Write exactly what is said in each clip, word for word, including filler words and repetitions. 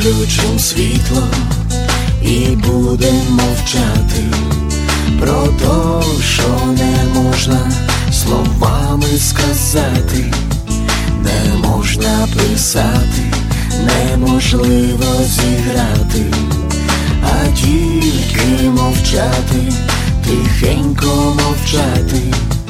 виключимо світло і будемо мовчати про те, що не можна словами сказати, не можна писати, неможливо зіграти, а тільки мовчати, тихенько мовчати.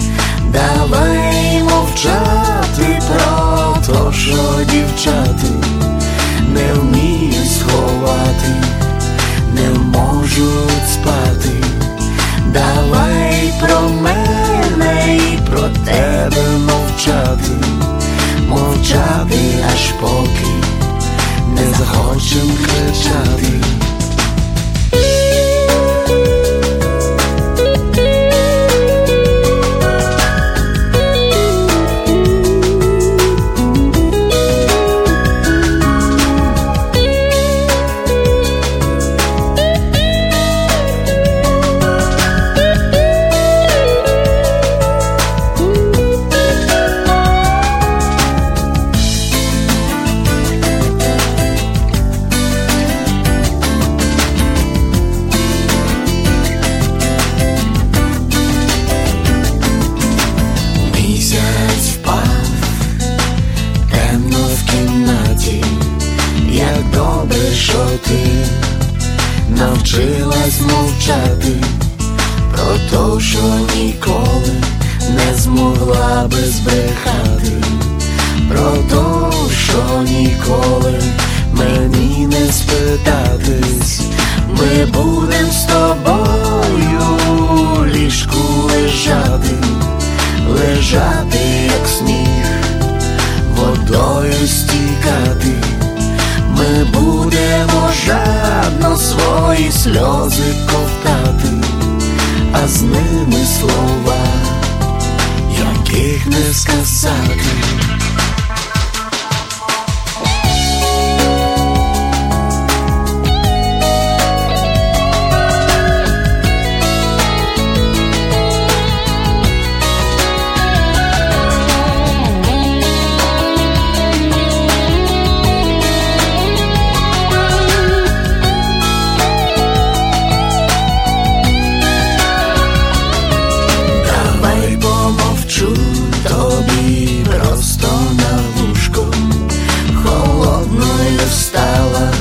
Давай мовчати про то, що дівчата не вміють сховати, не можуть спати. Давай про мене і про тебе мовчати, мовчати, аж поки не захочем кричати. Добре, що ти навчилась мовчати про то, що ніколи не змогла би збрехати, про то, що ніколи мені не спитатись. Ми будем з тобою у ліжку лежати, лежати, як сніг, водою стікати. Ми будемо жадно свої сльози ковтати, а з ними слова, яких не сказати. Тобі просто на вушко, холодною стала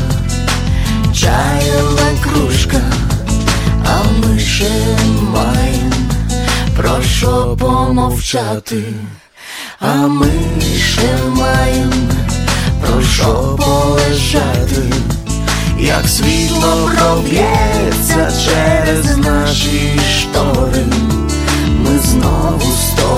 чаєва кружка, а ми ще маєм про що помовчати, а ми ще маєм про що полежати, як світло проб'ється через наші штори, ми знову стоїмо